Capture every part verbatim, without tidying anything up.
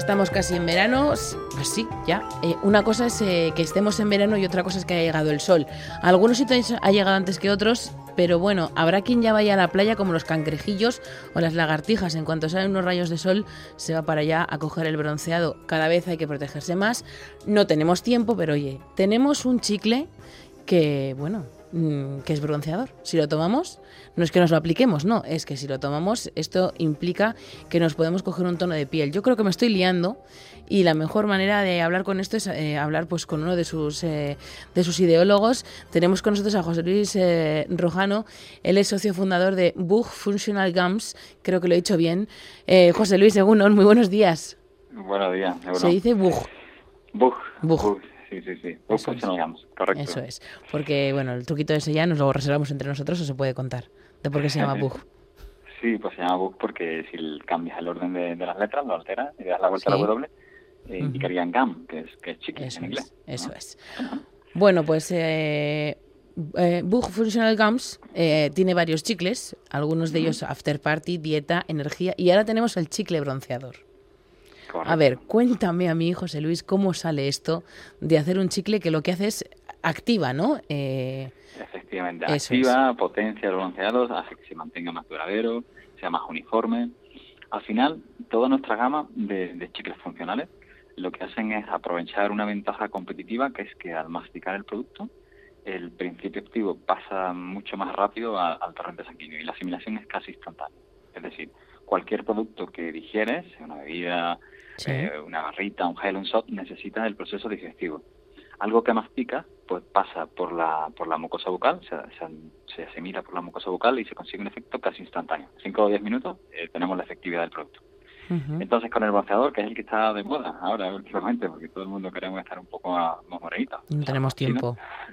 estamos casi en verano, pues sí, ya. Eh, una cosa es eh, que estemos en verano y otra cosa es que haya llegado el sol. A algunos sitios ha llegado antes que otros, pero bueno, habrá quien ya vaya a la playa como los cangrejillos o las lagartijas. En cuanto salen unos rayos de sol, se va para allá a coger el bronceado. Cada vez hay que protegerse más. No tenemos tiempo, pero oye, tenemos un chicle que, bueno, que es bronceador. Si lo tomamos, no es que nos lo apliquemos, no, es que si lo tomamos, esto implica que nos podemos coger un tono de piel. Yo creo que me estoy liando y la mejor manera de hablar con esto es eh, hablar pues con uno de sus eh, de sus ideólogos. Tenemos con nosotros a José Luis eh, Rojano. Él es socio fundador de Bug Functional Gums, creo que lo he dicho bien. Eh, José Luis, Egunon, muy buenos días. Buenos días, Egunon. Se dice Bug. Bug. Bug. Bug. Sí, sí, sí. Bug Functional Gums, correcto. Eso es. Porque, bueno, el truquito ese ya nos lo reservamos entre nosotros o se puede contar. ¿De por qué se llama Bug? Sí, pues se llama Bug porque si cambias el orden de, de las letras, lo alteras y le das la vuelta Sí. a la W, eh, Uh-huh. indicarían gum, que es, que es chicle Eso en inglés. es, eso ¿no? es. Bueno, pues eh, eh, Bug Functional Gums eh, tiene varios chicles, algunos de ellos After Party, Dieta, Energía, y ahora tenemos el chicle bronceador. Correcto. A ver, cuéntame a mí, José Luis, cómo sale esto de hacer un chicle que lo que hace es activa, ¿no? Eh, Efectivamente, eso activa, potencia el bronceado, hace que se mantenga más duradero, sea más uniforme. Al final, toda nuestra gama de, de chicles funcionales lo que hacen es aprovechar una ventaja competitiva, que es que al masticar el producto, el principio activo pasa mucho más rápido a, al torrente sanguíneo y la asimilación es casi instantánea. Es decir, cualquier producto que digieres, una bebida, Sí. eh, una barrita, un gel, un shot, necesita el proceso digestivo. Algo que mastica, pues pasa por la por la mucosa bucal, se, se, se asimila por la mucosa bucal y se consigue un efecto casi instantáneo. cinco o diez minutos eh, tenemos la efectividad del producto. Uh-huh. Entonces, con el bronceador, que es el que está de moda ahora últimamente, porque todo el mundo queremos estar un poco más, más morenitos. No tenemos tiempo.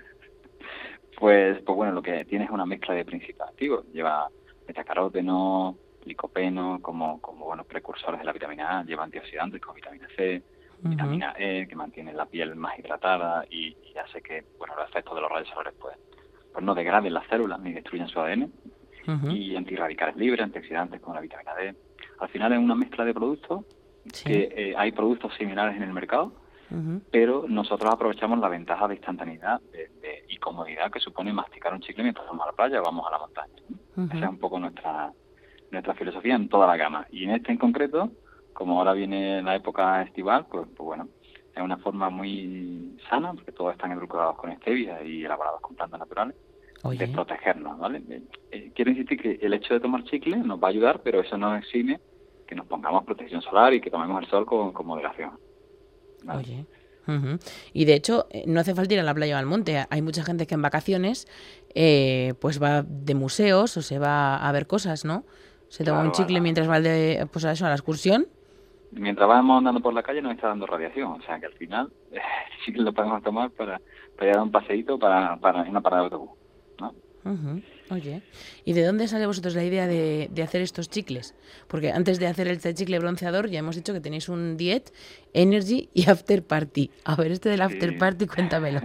Pues, pues bueno, lo que tiene es una mezcla de principios activos. Lleva betacaróteno, licopeno, como, como buenos precursores de la vitamina A, lleva antioxidantes como vitamina C, Uh-huh. vitamina E, que mantiene la piel más hidratada y, y hace que, bueno, los efectos de los rayos solares pues, pues no degraden las células ni destruyan su A D N. Uh-huh. Y antirradicales libres, antioxidantes como la vitamina D. Al final es una mezcla de productos, Sí. que eh, hay productos similares en el mercado, Uh-huh. pero nosotros aprovechamos la ventaja de instantaneidad de, de, y comodidad que supone masticar un chicle mientras vamos a la playa o vamos a la montaña, ¿no? Uh-huh. Esa es un poco nuestra nuestra filosofía en toda la gama. Y en este en concreto, como ahora viene la época estival, pues, pues bueno, es una forma muy sana, porque todos están edulcorados con stevia y elaborados con plantas naturales, Oye. de protegernos, ¿vale? Eh, eh, quiero insistir que el hecho de tomar chicle nos va a ayudar, pero eso no exime que nos pongamos protección solar y que tomemos el sol con, con moderación, ¿vale? Oye. Uh-huh. Y de hecho, eh, no hace falta ir a la playa o al monte. Hay mucha gente que en vacaciones eh, pues va de museos o se va a ver cosas, ¿no? Se toma Claro, un chicle a la- mientras va al de, pues a eso, a la excursión. Mientras vamos andando por la calle nos está dando radiación, o sea que al final eh, sí que lo podemos tomar para, para ir a dar un paseíto para, para una parada de autobús, ¿no? Uh-huh. Oye, ¿y de dónde sale a vosotros la idea de, de hacer estos chicles? Porque antes de hacer este chicle bronceador ya hemos dicho que tenéis un Diet, Energy y After Party. A ver, este del After Sí. Party, cuéntamelo.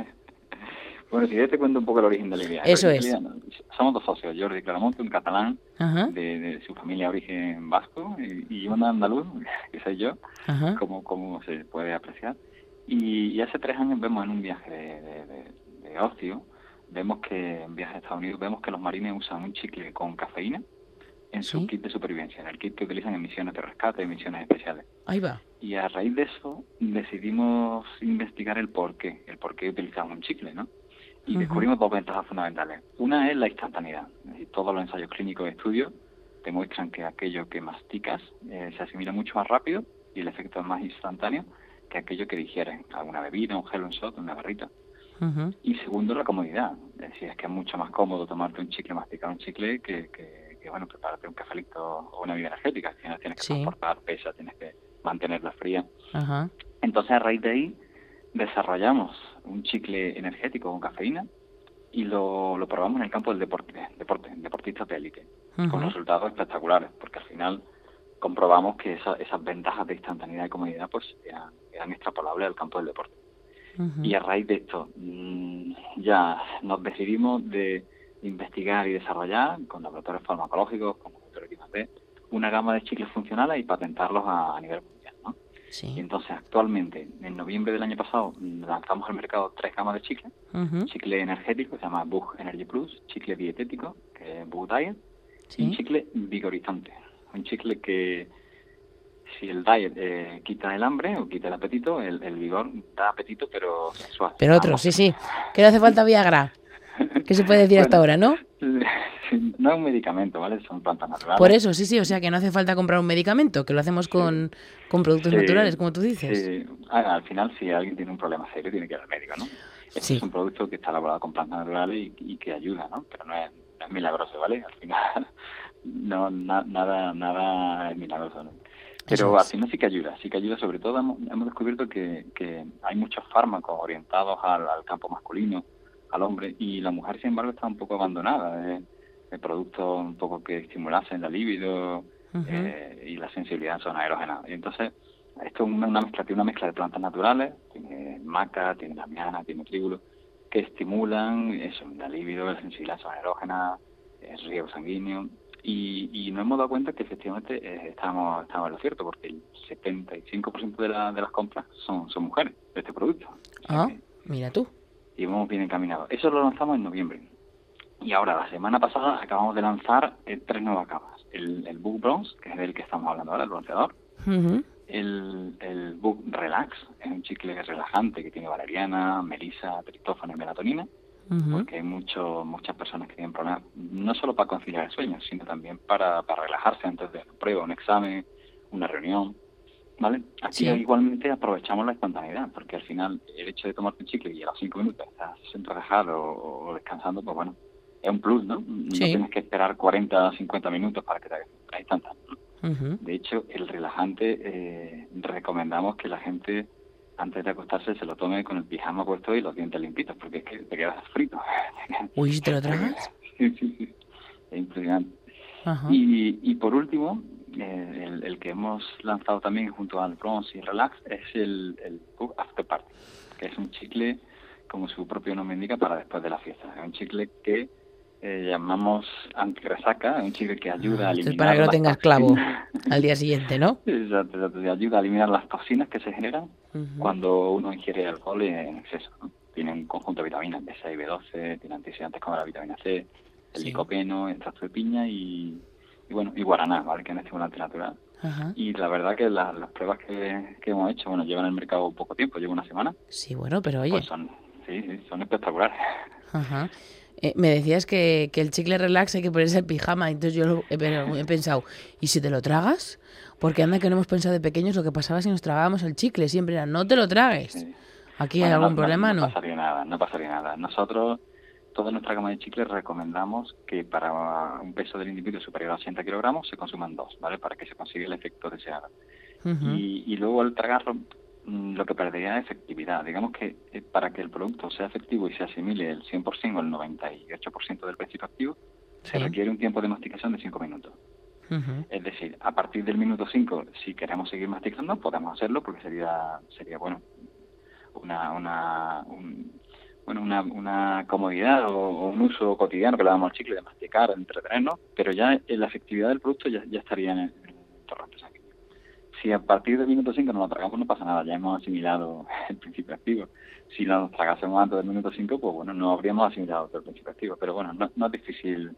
Bueno, si yo te cuento un poco el origen de la idea. Eso El es. origen de la idea, somos dos socios, Jordi Claramonte, un catalán Ajá, de, de su familia de origen vasco, y, y un andaluz, que soy yo, ajá. como, como se puede apreciar. Y, y hace tres años vemos en un viaje de, de, de, de ocio, vemos que en viajes a Estados Unidos, vemos que los marines usan un chicle con cafeína en su Sí. kit de supervivencia, en el kit que utilizan en misiones de rescate, en misiones especiales. Ahí va. Y a raíz de eso decidimos investigar el por qué, el por qué utilizamos un chicle, ¿no? Y Ujú. descubrimos dos ventajas fundamentales. Una es la instantaneidad. Es decir, todos los ensayos clínicos de estudio demuestran que aquello que masticas eh, se asimila mucho más rápido y el efecto es más instantáneo que aquello que digieres, alguna bebida, un gel, un shot, una barrita. Ujú. Y segundo, la comodidad. Es decir, es que es mucho más cómodo tomarte un chicle, masticar un chicle, que, que, que bueno, prepararte un cafelito o una bebida energética. Al final tienes que Sí. transportar, pesa, tienes que mantenerla fría. Ajá. Entonces, a raíz de ahí, desarrollamos un chicle energético con cafeína y lo, lo probamos en el campo del deporte, deporte deportistas de élite, Ujú. con resultados espectaculares, porque al final comprobamos que esa, esas ventajas de instantaneidad y comodidad pues eran, eran extrapolables al campo del deporte. Ujú. Y a raíz de esto mmm, ya nos decidimos de investigar y desarrollar con laboratorios farmacológicos, con laboratorios I más D, una gama de chicles funcionales y patentarlos a, a nivel mundial, ¿no? Sí. Y entonces, actualmente, en noviembre del año pasado, lanzamos al mercado tres gamas de chicle. Uh-huh. Chicle energético, se llama Bug Energy Plus, chicle dietético, que es Bug Diet, Sí. y un chicle vigorizante. Un chicle que, si el diet eh, quita el hambre o quita el apetito, el, el vigor da apetito, pero sexual. Pero otro, sí, sí. Que no hace falta Viagra. ¿Qué se puede decir Bueno, hasta ahora, no? No es un medicamento, ¿vale? Son plantas naturales. Por eso, sí, sí. O sea, que no hace falta comprar un medicamento, que lo hacemos con, con productos Sí, naturales, como tú dices. Sí. Ah, al final, si alguien tiene un problema serio, tiene que ir al médico, ¿no? Este Sí. es un producto que está elaborado con plantas naturales y, y que ayuda, ¿no? Pero no es, no es milagroso, ¿vale? Al final, no, na- nada, nada es milagroso, ¿no? Pero Eso al es. final sí que ayuda, sí que ayuda. Sobre todo hemos, hemos descubierto que, que hay muchos fármacos orientados al, al campo masculino, al hombre, y la mujer, sin embargo, está un poco abandonada de, de productos un poco que estimulasen la libido Uh-huh. eh, y la sensibilidad en zonas erógenas. Y entonces, esto es una, una mezcla, tiene una mezcla de plantas naturales, tiene maca, tiene damiana, tiene tríbulo, que estimulan eso, la libido, la sensibilidad en zonas erógenas, el riego sanguíneo. Y, y nos hemos dado cuenta que efectivamente eh, estamos, estamos en lo cierto, porque el setenta y cinco por ciento de, la, de las compras son, son mujeres de este producto. O sea Ah, que, mira tú. y vamos bien encaminados. Eso lo lanzamos en noviembre. Y ahora, la semana pasada, acabamos de lanzar eh, tres nuevas camas. El, el Bug Bronze, que es del que estamos hablando ahora, el bronceador. Uh-huh. El, el Bug Relax, es un chicle relajante que tiene valeriana, melisa, triptófano y melatonina. Uh-huh. Porque hay mucho, muchas personas que tienen problemas, no solo para conciliar el sueño, sino también para, para relajarse antes de una prueba, un examen, una reunión, ¿vale? Aquí Sí. igualmente aprovechamos la espontaneidad, porque al final el hecho de tomarte un chicle y a los cinco minutos estás relajado o, o descansando, pues bueno, es un plus, ¿no? No Sí. tienes que esperar cuarenta, cincuenta minutos para que te hagas instantáneo, ¿no? Uh-huh. De hecho, el relajante eh, recomendamos que la gente antes de acostarse se lo tome con el pijama puesto y los dientes limpitos, porque es que te quedas frito. Uy, ¿te lo tragas? Sí, sí, sí. Es impresionante. Ajá. Y, y por último, eh, el, el que hemos lanzado también junto al Bronze y Relax es el, el Bug After Party, que es un chicle, como su propio nombre indica, para después de la fiesta. Es un chicle que eh, llamamos anti-resaca, es un chicle que ayuda a Esto es eliminar para que no las tengas clavo toxinas. al día siguiente, ¿no? Exacto, exacto, te ayuda a eliminar las toxinas que se generan Uh-huh. cuando uno ingiere alcohol en exceso, ¿no? Tiene un conjunto de vitaminas, B seis, B doce, tiene antioxidantes como la vitamina C, el Sí. licopeno, extracto de piña y, y bueno, y guaraná, ¿vale? Que es un estimulante natural. Ajá. Y la verdad que la- las pruebas que, que hemos hecho, bueno, llevan en el mercado poco tiempo, lleva una semana, Sí, bueno, pero oye. pues son, sí, sí, son espectaculares. Ajá. Eh, me decías que, que el chicle relax hay que ponerse el pijama, entonces yo lo he, pero he pensado, ¿y si te lo tragas? Porque anda que no hemos pensado de pequeños lo que pasaba si nos tragábamos el chicle, siempre era, no te lo tragues. Sí. ¿Aquí Bueno, hay algún no, no- problema? no No. pasaría nada, no pasaría nada. Nosotros, toda nuestra gama de chicles, recomendamos que para un peso del individuo superior a ochenta kilogramos se consuman dos, ¿vale? Para que se consiga el efecto deseado. Ujú. Y, y luego al tragarlo, mm, lo que perdería es efectividad. Digamos que eh, para que el producto sea efectivo y se asimile el cien por ciento o el noventa y ocho por ciento del principio activo, se Sí. requiere un tiempo de masticación de cinco minutos. Ujú. Es decir, a partir del minuto cinco, si queremos seguir masticando, podemos hacerlo porque sería, sería bueno, una, una, un- bueno, una, una comodidad o, o un uso cotidiano que le damos al chicle de masticar, de entretenernos, pero ya eh, la efectividad del producto ya, ya estaría en el, en el torrente sanguíneo. Si a partir del minuto cinco nos lo tragamos, no pasa nada, ya hemos asimilado el principio activo. Si nos tragásemos antes del minuto cinco, pues bueno, no habríamos asimilado todo el principio activo, pero bueno, no, no es difícil,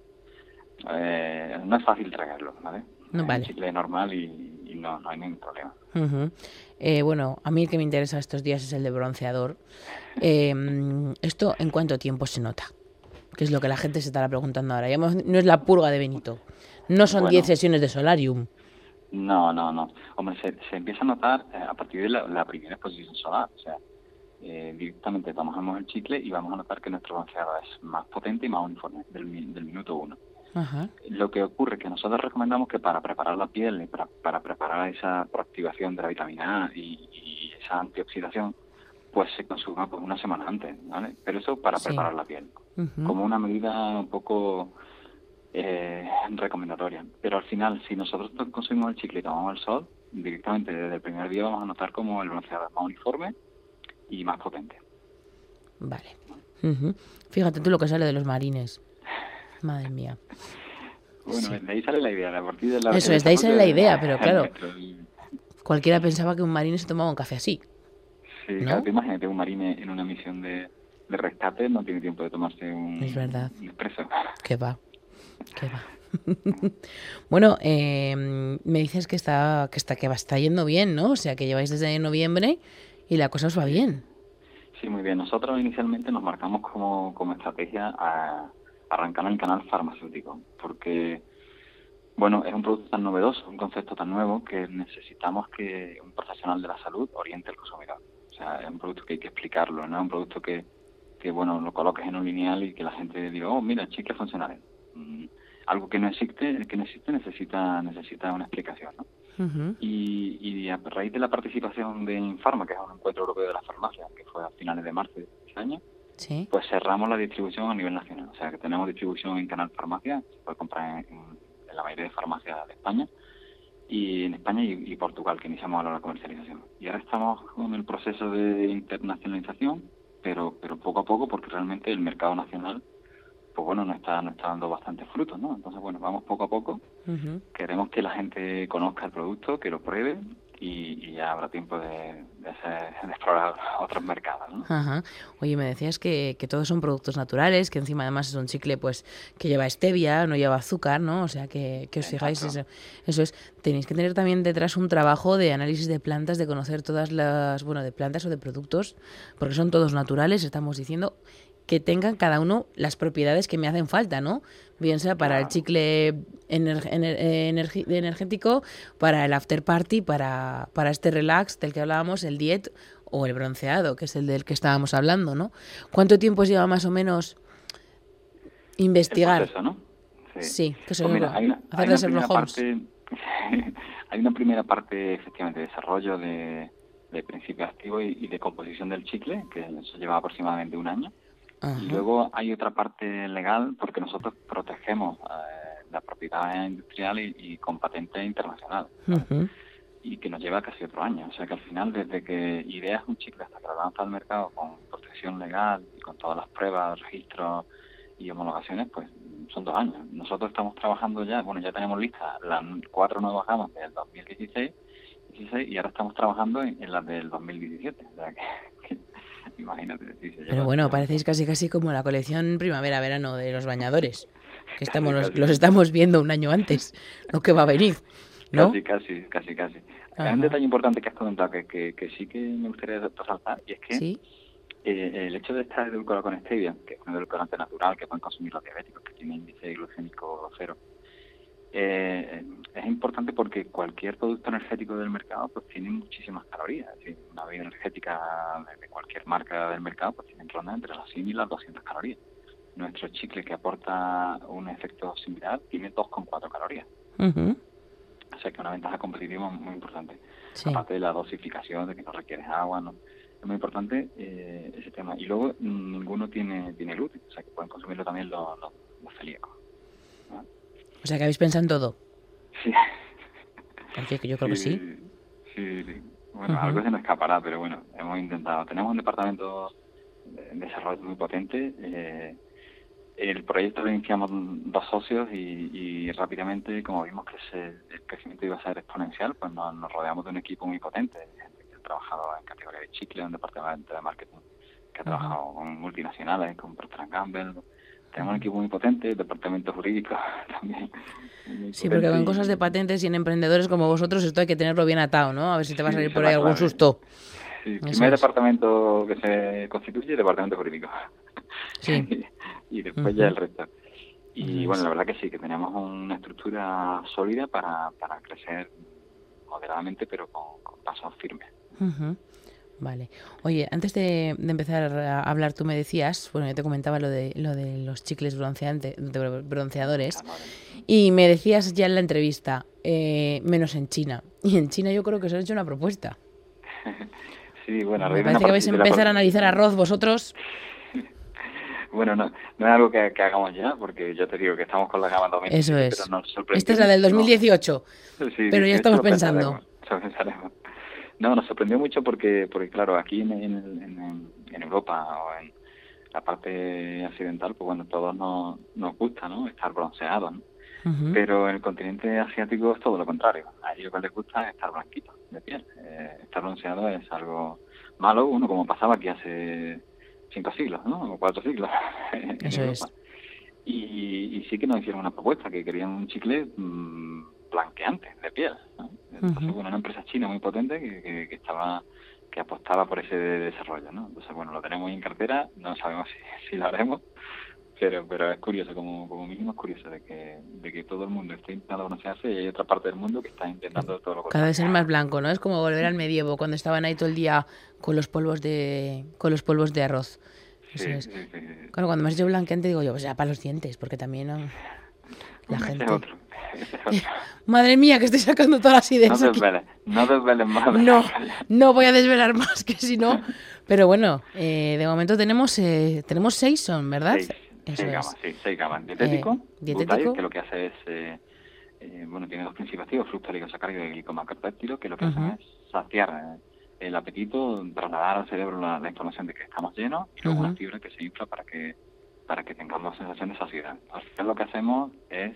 eh, no es fácil tragarlo, ¿vale? No, Es vale. un chicle normal y, y no, no hay ningún problema. Ujú. Eh, bueno, a mí el que me interesa estos días es el de bronceador. Eh, ¿Esto en cuánto tiempo se nota? Que es lo que la gente se estará preguntando ahora. Ya hemos- no es la purga de Benito. No son Bueno. diez sesiones de solarium. No, no, no. Hombre, se, se empieza a notar eh, a partir de la, la primera exposición solar. O sea, eh, directamente tomamos el chicle y vamos a notar que nuestro bronceado es más potente y más uniforme del, mi- del minuto uno. Ajá. Lo que ocurre es que nosotros recomendamos que para preparar la piel y para, para preparar esa proactivación de la vitamina A y, y esa antioxidación, pues se consuma pues una semana antes, ¿vale? Pero eso para Sí. preparar la piel, Ujú. como una medida un poco eh, recomendatoria. Pero al final, si nosotros consumimos el chicle y tomamos el sol, directamente desde el primer día vamos a notar como el bronceado es más uniforme y más potente. Vale. Ujú. Fíjate tú lo que sale de los marines. Madre mía. Bueno, Sí. de ahí sale la idea, de a partir de la Eso es, de ahí sale la idea, pero claro. Cualquiera pensaba que un marine se tomaba un café así, Sí, ¿no? claro, tú imagínate un marine en una misión de, de rescate, no tiene tiempo de tomarse Es un, verdad. un expreso. Que va, que va. Bueno, eh, me dices que está, que está, que va, está yendo bien, ¿no? O sea, que lleváis desde noviembre y la cosa os va Sí, bien. sí, muy bien. Nosotros inicialmente nos marcamos como, como estrategia a arrancar en el canal farmacéutico, porque, bueno, es un producto tan novedoso, un concepto tan nuevo, que necesitamos que un profesional de la salud oriente al consumidor. O sea, es un producto que hay que explicarlo, no es un producto que, que bueno, lo coloques en un lineal y que la gente diga, oh, mira, chicles funcionales. Mm, algo que no existe, que no existe necesita, necesita una explicación, ¿no? Ujú. Y, y a raíz de la participación de Infarma, que es un encuentro europeo de la farmacia, que fue a finales de marzo de este año, Sí. pues cerramos la distribución a nivel nacional. O sea, que tenemos distribución en Canal Farmacia, se puede comprar en, en la mayoría de farmacias de España, y en España y, y Portugal, que iniciamos ahora la comercialización. Y ahora estamos con el proceso de internacionalización, pero pero poco a poco, porque realmente el mercado nacional, pues bueno, nos está, nos está dando bastantes frutos, ¿no? Entonces, bueno, vamos poco a poco. Ujú. Queremos que la gente conozca el producto, que lo pruebe y, y ya habrá tiempo de, de, hacer, de explorar otros mercados, ¿no? Ajá. Oye, me decías que, que todos son productos naturales, que encima además es un chicle pues que lleva stevia, no lleva azúcar, ¿no? O sea, que, que os fijáis, Exacto. eso, eso es. Tenéis que tener también detrás un trabajo de análisis de plantas, de conocer todas las, bueno, de plantas o de productos, porque son todos naturales, estamos diciendo que tengan cada uno las propiedades que me hacen falta, ¿no? Bien sea para el Claro. chicle ener- ener- energi- energético, para el after party, para, para este relax del que hablábamos, el diet o el bronceado, que es el del que estábamos hablando, ¿no? ¿Cuánto tiempo os lleva más o menos El investigar? proceso, ¿no? Sí. Sí, que Pues eso mira, hay una, hacer hay de una Sherlock primera Holmes. parte, hay una primera parte efectivamente de desarrollo de, de principio activo y, y de composición del chicle, que eso lleva aproximadamente un año. Y Ajá. luego hay otra parte legal, porque nosotros protegemos eh, la propiedad industrial y, y con patente internacional, ¿vale? Ujú. Y que nos lleva casi otro año. O sea que al final, desde que ideas un chicle hasta que lo lanza al mercado con protección legal y con todas las pruebas, registros y homologaciones, pues son dos años. Nosotros estamos trabajando ya, bueno, ya tenemos listas las cuatro nuevas gamas del dos mil dieciséis, dieciséis y ahora estamos trabajando en, en las del dos mil diecisiete. O sea que, que imagínate, sí, se Pero lleva, se bueno, lleva un parecéis tiempo. casi casi como la colección primavera-verano de los bañadores, que estamos Casi, los, casi, los casi. estamos viendo un año antes, lo que va a venir, ¿no? Casi, casi, casi, casi. Hay un Ajá. detalle importante que has comentado que, que, que sí que me gustaría resaltar, y es que Sí. eh, el hecho de estar edulcorado con stevia, que es un edulcorante natural que pueden consumir los diabéticos, que tiene índice glucémico cero, eh, es importante porque cualquier producto energético del mercado pues tiene muchísimas calorías. Es decir, una bebida energética de, de cualquier marca del mercado pues tiene en ronda entre las cien y las doscientas calorías. Nuestro chicle, que aporta un efecto similar, tiene dos coma cuatro calorías. Ujú. O sea que una ventaja competitiva muy importante. Sí. Aparte de la dosificación, de que no requieres agua, ¿no? Es muy importante eh, ese tema. Y luego mm, ninguno tiene, tiene gluten, o sea que pueden consumirlo también los, los, los celíacos, ¿no? O sea que habéis pensado en todo. Sí. Oye, que yo creo que sí. sí, sí, sí. Bueno, Ujú. algo se nos escapará, pero bueno, hemos intentado. Tenemos un departamento de desarrollo muy potente. Eh, el proyecto lo iniciamos dos socios y, y rápidamente, como vimos que se, el crecimiento iba a ser exponencial, pues nos, nos rodeamos de un equipo muy potente, gente que ha trabajado en categoría de chicle, un departamento de marketing que ha Ujú. trabajado con multinacionales, con Procter and Gamble. Tenemos un equipo muy potente, departamento jurídico también muy Sí, porque potente con cosas de y, patentes y en emprendedores como vosotros esto hay que tenerlo bien atado, ¿no? A ver si te va a sí, salir esa es por ahí la algún clave. susto. Sí, Eso primer es. departamento que se constituye, departamento jurídico. Sí. y después ya Ujú. el resto. Eso Y bueno, es. la verdad que sí, que tenemos una estructura sólida para, para crecer moderadamente, pero con, con pasos firmes. Ujú. Vale. Oye, antes de, de empezar a hablar, tú me decías, bueno, yo te comentaba lo de lo de los chicles bronceante, de bronceadores, Claro, vale. y me decías ya en la entrevista, eh, menos en China. Y en China yo creo que os han hecho una propuesta. Sí, bueno, a Me raíz de, una parece que vais parti- a de la empezar a par- analizar arroz vosotros. Bueno, no, no es algo que, que hagamos ya, porque yo te digo que estamos con la gama Eso dos mil diecisiete, pero es. nos Esta sorprendió es la del muchísimo. dos mil dieciocho, Sí, pero ya dieciocho estamos lo pensando. pensaremos, lo pensaremos. No, nos sorprendió mucho porque, porque claro, aquí en, en, en, en Europa o en la parte occidental, pues bueno, todos nos, nos gusta, ¿no? Estar bronceados, ¿no? Uh-huh. Pero en el continente asiático es todo lo contrario. A ellos lo que les gusta es estar blanquitos de piel. Eh, estar bronceado es algo malo, uno como pasaba aquí hace cinco siglos, ¿no? O cuatro siglos. Eso es. Y, y sí que nos hicieron una propuesta, que querían un chicle mmm, blanqueante de piel, ¿no? Entonces, uh-huh. bueno, una empresa china muy potente que, que, que estaba que apostaba por ese desarrollo, ¿no? Entonces, bueno, lo tenemos en cartera, no sabemos si, si lo haremos, pero pero es curioso, como, como mínimo es curioso de que de que todo el mundo esté intentando broncearse y hay otra parte del mundo que está intentando todo lo contrario. Cada vez ser más blanco, ¿no? Es como volver al medievo, cuando estaban ahí todo el día con los polvos de con los polvos de arroz. Eso sí, es. Sí, sí, sí. Claro, cuando me has dicho blanqueante digo yo, pues ya para los dientes, porque también ¿no? la ese gente... Es otro. Ese es otro. Madre mía, que estoy sacando todas las ideas. No desveles, no desveles más. No, no voy a desvelar más, que si no... Pero bueno, eh, de momento tenemos eh, tenemos seis son, ¿verdad? Seis, Eso seis gamas, sí, seis gamas. Dietético, eh, dietético. Butail, que lo que hace es... Eh, eh, bueno, tiene dos principios activos, fructoligosacárido y glicomacropéptido, que lo que uh-huh. hacen es saciar... Eh, el apetito, trasladar al cerebro la, la información de que estamos llenos y luego uh-huh. una fibra que se infla para que para que tengamos sensación de saciedad. Al final lo que hacemos es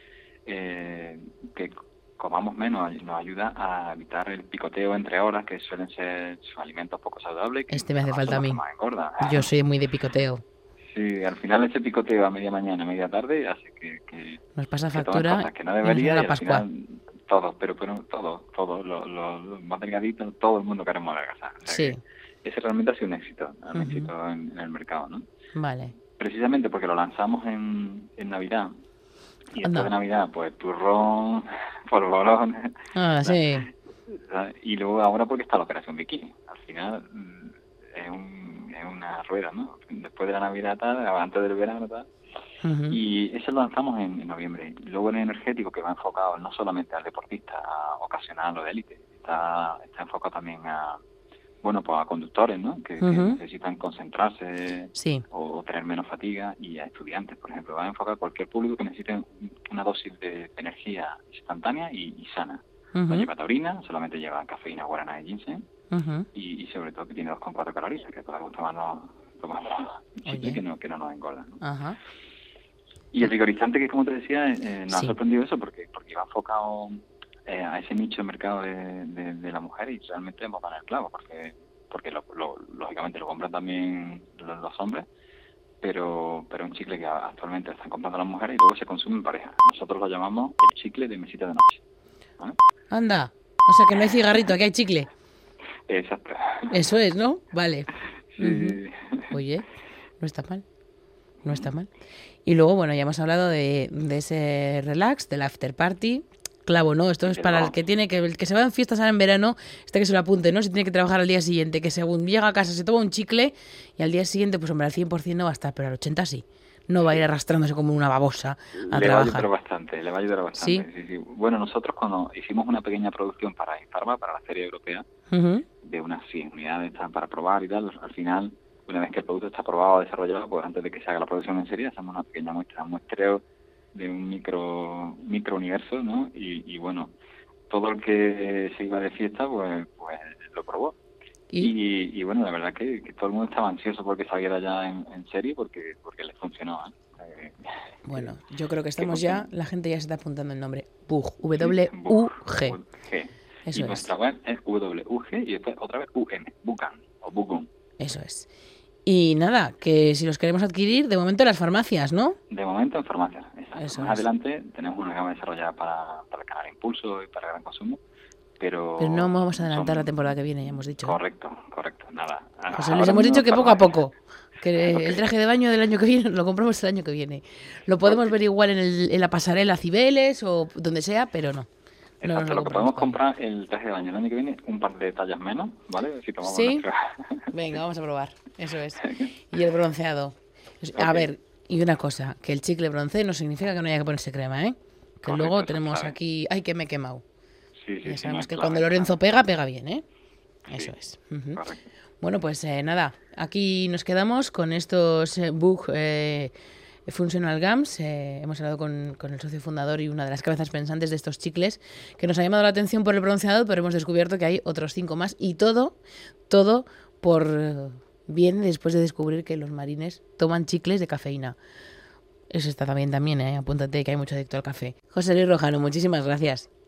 eh, que comamos menos, nos ayuda a evitar el picoteo entre horas, que suelen ser alimentos poco saludables. Que este me hace falta a mí. Yo soy muy de picoteo. Sí, al final ese picoteo a media mañana, a media tarde, hace que, que nos pasa que factura cosas que no debería, y, y al final todos, pero, pero todos, todos, los, los, los más delgaditos, todo el mundo queremos adelgazar. O sea sí. Ese realmente ha sido un éxito, un uh-huh. éxito en, en el mercado, ¿no? Vale. Precisamente porque lo lanzamos en, en Navidad, y después de Navidad, pues turrón, polvorones... Ah, sí. Y luego ahora porque está la operación bikini. Al final es, un, es una rueda, ¿no? Después de la Navidad, tal, antes del verano, tal... Uh-huh. Y eso lo lanzamos en, en noviembre. Luego el energético, que va enfocado no solamente al deportista ocasional o de élite, está, está enfocado también a, bueno, pues a conductores, ¿no? Que, uh-huh. que necesitan concentrarse sí. o, o tener menos fatiga, y a estudiantes, por ejemplo. Va a enfocar a cualquier público que necesite una dosis de energía instantánea y, y sana. Uh-huh. No lleva taurina, solamente lleva cafeína, guarana y ginseng, uh-huh. y, y sobre todo que tiene dos coma cuatro calorías, que podemos tomarnos, tomarnos chicle que no, que no nos engorda, ¿no? Ajá. Y el vigorizante, que como te decía, eh, nos sí. ha sorprendido eso porque porque va enfocado eh, a ese nicho de mercado de, de, de la mujer, y realmente hemos dado el clavo, porque porque lo, lo, lógicamente lo compran también los, los hombres, pero pero un chicle que actualmente están comprando las mujeres y luego se consume en pareja. Nosotros lo llamamos el chicle de mesita de noche. ¿Vale? Anda, o sea que no hay cigarrito, aquí hay chicle. Exacto. Eso es, ¿no? Vale. Sí. Uh-huh. Oye, no está mal, no está mal. Y luego, bueno, ya hemos hablado de, de ese relax, del after party. Clavo, ¿no? Esto es para el que tiene que el que se va en fiestas ahora en verano, este que se lo apunte, ¿no? Si tiene que trabajar al día siguiente, que según llega a casa se toma un chicle y al día siguiente, pues hombre, al cien por ciento no va a estar, pero al ochenta por ciento sí. No va a ir arrastrándose como una babosa a le trabajar. Le va a ayudar bastante, le va a ayudar bastante. ¿Sí? Sí, sí. Bueno, nosotros cuando hicimos una pequeña producción para Infarma, para la Feria Europea, uh-huh. de unas cien unidades para probar y tal, al final, una vez que el producto está probado, desarrollado, pues antes de que se haga la producción en serie, hacemos una pequeña muestra, un muestreo de un micro micro universo, ¿no? Y, y bueno, todo el que se iba de fiesta, pues, pues lo probó. ¿Y? Y, y bueno, la verdad que, que todo el mundo estaba ansioso porque saliera ya en, en serie, porque porque le funcionó, ¿eh? Bueno, yo creo que estamos ya, la gente ya se está apuntando el nombre. Bug, W U G. Sí, Eso y es. Nuestra web es W U G y después otra vez U M, Bucan o Bugun. Eso es. Y nada, que si los queremos adquirir, de momento en las farmacias, ¿no? De momento en farmacias, exacto. Eso Más es. adelante tenemos una gama desarrollada para, para el canal Impulso y para Gran Consumo, pero... Pero no vamos a adelantar son... la temporada que viene, ya hemos dicho. Correcto, correcto, nada. Pues les hemos dicho que poco a poco, que okay. El traje de baño del año que viene lo compramos el año que viene. Lo podemos okay. ver igual en, el, en la pasarela Cibeles o donde sea, pero no. Exacto, no, no lo, lo que podemos comprar el traje de baño el año que viene, un par de tallas menos, ¿vale? Si tomamos ¿Sí? Nuestra... Venga, vamos a probar, eso es. Y el bronceado. A okay. ver, y una cosa, que el chicle broncee no significa que no haya que ponerse crema, ¿eh? Que Correcto, luego tenemos clave. Aquí... ¡Ay, que me he quemado! Sí, sí, ya sí, sabemos no que clave, cuando Lorenzo clave. pega, pega bien, ¿eh? Eso sí, es. Uh-huh. Correcto. Bueno, pues eh, nada, aquí nos quedamos con estos eh, Bug eh, Functional Gums. Eh, hemos hablado con, con el socio fundador y una de las cabezas pensantes de estos chicles, que nos ha llamado la atención por el bronceado, pero hemos descubierto que hay otros cinco más, y todo, todo por bien después de descubrir que los marines toman chicles de cafeína. Eso está también, también, ¿eh? Apúntate que hay mucho adicto al café. José Luis Rojano, muchísimas gracias.